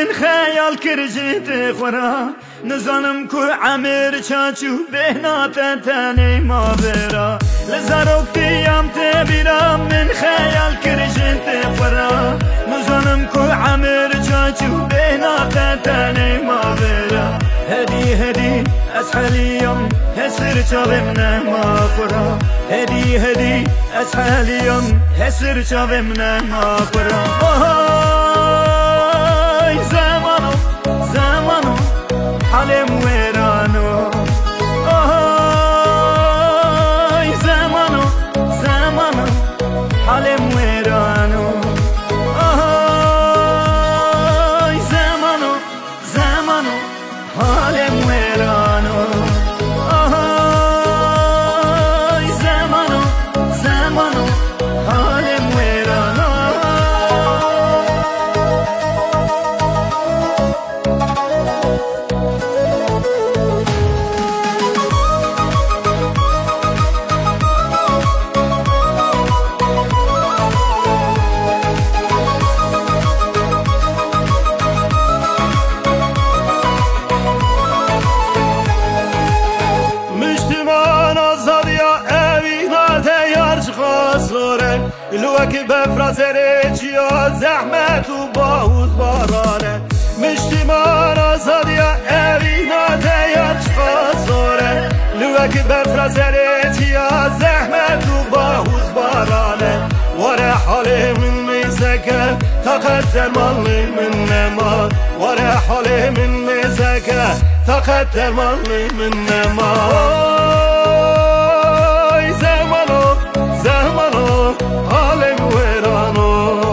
من خیال کرجت خورا نزانم کو عمر چاچو بهنا تنی ما برا لزاروکتیم تبیرا من خیال کرجت خورا نزانم کو عمر چاچو بهنا تنی ما برا هدی اسحاليوم هسر چاومنا ما خورا هدی اسحاليوم هسر چاومنا ما خورا زمانو حالم ويرانو زمانو حالم ويرانو زمانو حالم ويرانو زمانو حالم ويرانو لوك بفرازرج يا زحمت وباوز بارانه مشتمان آزاد يا اوينا ديارش خازوره لوك بفرازرج يا زحمت وباوز بارانه ورا حالي من مزكه تقدر مالي من نما ورا حالي من مزكه تقدر مالي من نما زمانو حالم ويرانو